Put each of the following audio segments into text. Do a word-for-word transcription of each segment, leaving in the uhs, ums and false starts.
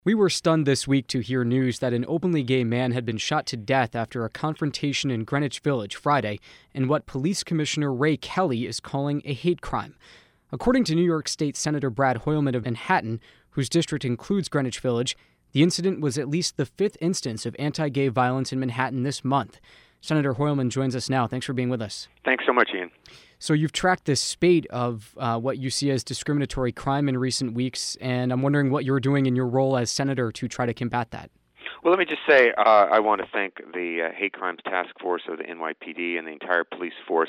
We were stunned this week to hear news that an openly gay man had been shot to death after a confrontation in Greenwich Village Friday in what Police Commissioner Ray Kelly is calling a hate crime. According to New York State Senator Brad Hoylman of Manhattan, whose district includes Greenwich Village, the incident was at least the fifth instance of anti-gay violence in Manhattan this month. Senator Hoylman joins us now. Thanks for being with us. Thanks so much, Ian. So you've tracked this spate of uh, what you see as discriminatory crime in recent weeks, and I'm wondering what you're doing in your role as senator to try to combat that. Well, let me just say uh, I want to thank the uh, Hate Crimes Task Force of the N Y P D and the entire police force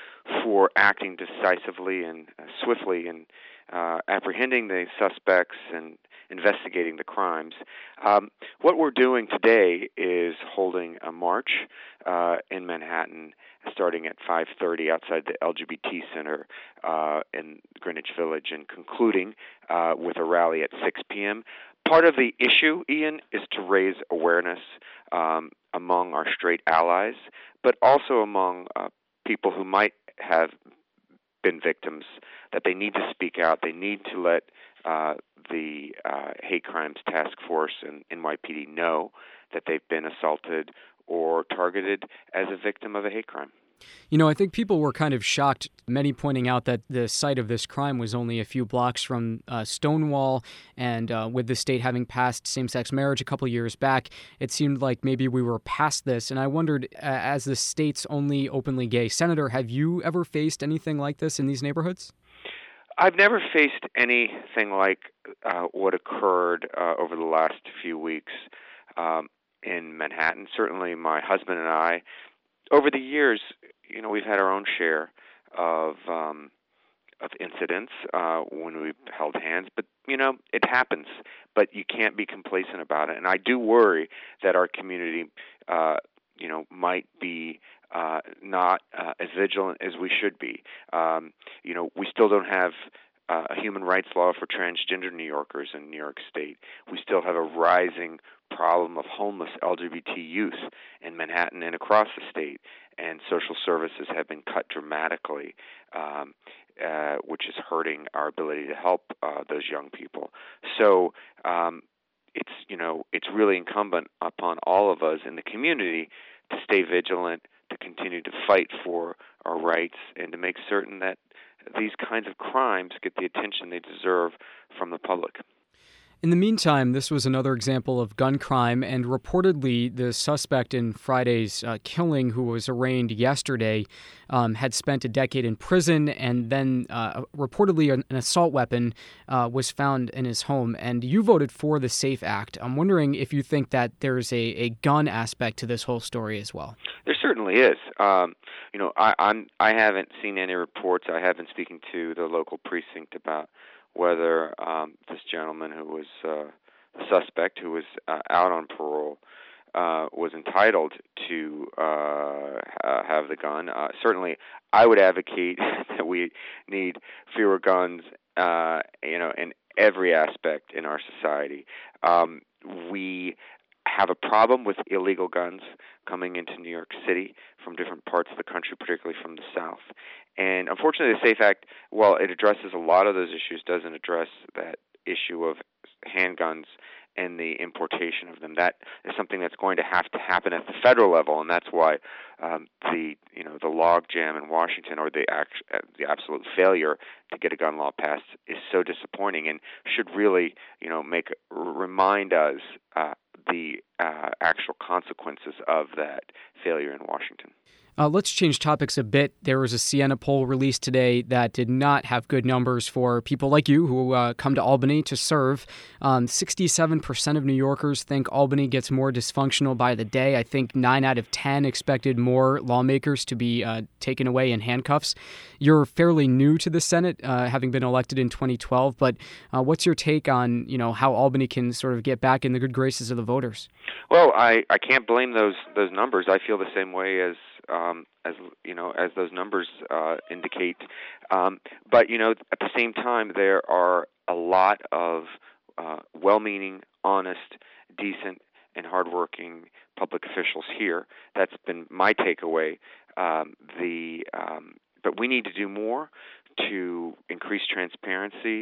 for acting decisively and uh, swiftly in uh, apprehending the suspects and investigating the crimes. Um, what we're doing today is holding a march uh, in Manhattan starting at five thirty outside the L G B T Center uh, in Greenwich Village and concluding uh, with a rally at six p.m. Part of the issue, Ian, is to raise awareness um, among our straight allies, but also among uh, people who might have been victims, that they need to speak out. They need to let uh, the uh, Hate Crimes Task Force and N Y P D know that they've been assaulted or targeted as a victim of a hate crime. You know, I think people were kind of shocked, many pointing out that the site of this crime was only a few blocks from uh, Stonewall, and uh, with the state having passed same-sex marriage a couple years back, it seemed like maybe we were past this. And I wondered, uh, as the state's only openly gay senator, have you ever faced anything like this in these neighborhoods? I've never faced anything like uh, what occurred uh, over the last few weeks um, in Manhattan. Certainly my husband and I, over the years, you know, we've had our own share of um, of incidents uh, when we've held hands, but you know, it happens. But you can't be complacent about it, and I do worry that our community, uh, you know, might be uh, not uh, as vigilant as we should be. Um, you know, we still don't have uh, a human rights law for transgender New Yorkers in New York State. We still have a rising problem of homeless L G B T youth in Manhattan and across the state, and social services have been cut dramatically, um, uh, which is hurting our ability to help uh, those young people. So um, it's you know it's really incumbent upon all of us in the community to stay vigilant, to continue to fight for our rights, and to make certain that these kinds of crimes get the attention they deserve from the public. In the meantime, this was another example of gun crime, and reportedly the suspect in Friday's uh, killing, who was arraigned yesterday, um, had spent a decade in prison, and then uh, reportedly an, an assault weapon uh, was found in his home. And you voted for the SAFE Act. I'm wondering if you think that there's a, a gun aspect to this whole story as well. There certainly is. Um, you know, I, I'm, I haven't seen any reports. I have been speaking to the local precinct about whether um, this gentleman who was uh, the suspect, who was uh, out on parole, uh, was entitled to uh, have the gun. Uh, certainly, I would advocate that we need fewer guns, uh, you know, in every aspect in our society. Um, we have a problem with illegal guns coming into New York City from different parts of the country, particularly from the South. And unfortunately, the SAFE Act, while it addresses a lot of those issues, doesn't address that issue of handguns and the importation of them. That is something that's going to have to happen at the federal level, and that's why um, the you know the logjam in Washington, or the act, uh, the absolute failure to get a gun law passed, is so disappointing, and should really you know make remind us uh, the uh, actual consequences of that failure in Washington. Uh, let's change topics a bit. There was a Siena poll released today that did not have good numbers for people like you who uh, come to Albany to serve. Um, sixty-seven percent of New Yorkers think Albany gets more dysfunctional by the day. I think nine out of ten expected more lawmakers to be uh, taken away in handcuffs. You're fairly new to the Senate, uh, having been elected in twenty twelve, but uh, what's your take on you know how Albany can sort of get back in the good graces of the voters? Well, I, I can't blame those those numbers. I feel the same way as Um, as you know, as those numbers uh, indicate. Um, but you know, at the same time, there are a lot of uh, well-meaning, honest, decent, and hardworking public officials here. That's been my takeaway. Um, the um, but we need to do more to increase transparency,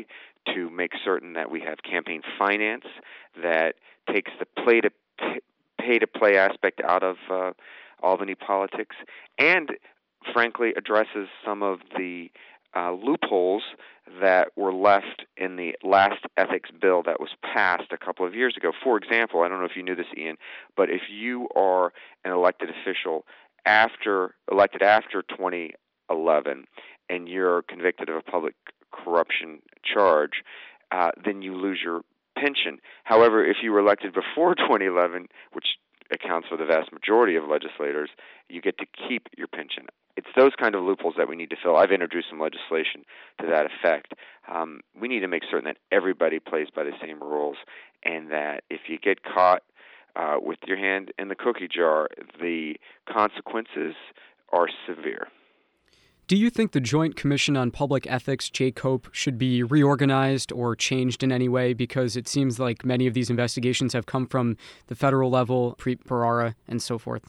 to make certain that we have campaign finance that takes the play to pay to play aspect out of uh, Albany politics, and frankly addresses some of the uh, loopholes that were left in the last ethics bill that was passed a couple of years ago. For example, I don't know if you knew this, Ian, but if you are an elected official after elected after twenty eleven and you're convicted of a public corruption charge, uh, then you lose your pension. However, if you were elected before twenty eleven, which accounts for the vast majority of legislators, you get to keep your pension. It's those kind of loopholes that we need to fill. I've introduced some legislation to that effect. Um, we need to make certain that everybody plays by the same rules, and that if you get caught uh, with your hand in the cookie jar, the consequences are severe. Do you think the Joint Commission on Public Ethics, J COPE, should be reorganized or changed in any way? Because it seems like many of these investigations have come from the federal level, Preet Bharara, and so forth.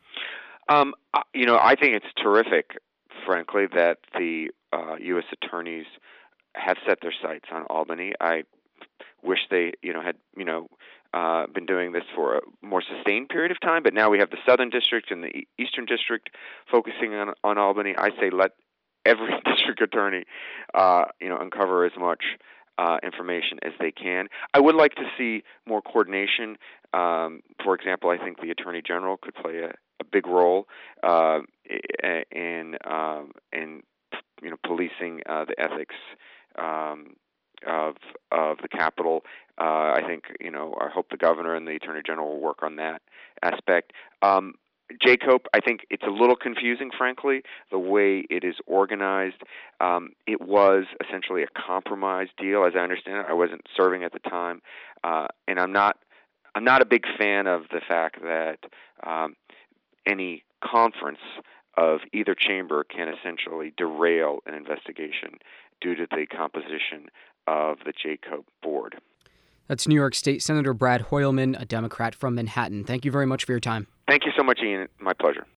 Um, you know, I think it's terrific, frankly, that the uh, U S attorneys have set their sights on Albany. I wish they, you know, had, you know, uh, been doing this for a more sustained period of time. But now we have the Southern District and the Eastern District focusing on, on Albany. I say let every district attorney, uh, you know, uncover as much uh, information as they can. I would like to see more coordination. Um, for example, I think the Attorney General could play a, a big role uh, in um, in you know policing uh, the ethics um, of of the Capitol. Uh, I think you know I hope the governor and the Attorney General will work on that aspect. Um, J COPE, I think it's a little confusing, frankly, the way it is organized. Um, it was essentially a compromise deal, as I understand it. I wasn't serving at the time, uh, and I'm not. I'm not a big fan of the fact that um, any conference of either chamber can essentially derail an investigation due to the composition of the J COPE board. That's New York State Senator Brad Hoylman, a Democrat from Manhattan. Thank you very much for your time. Thank you so much, Ian. My pleasure.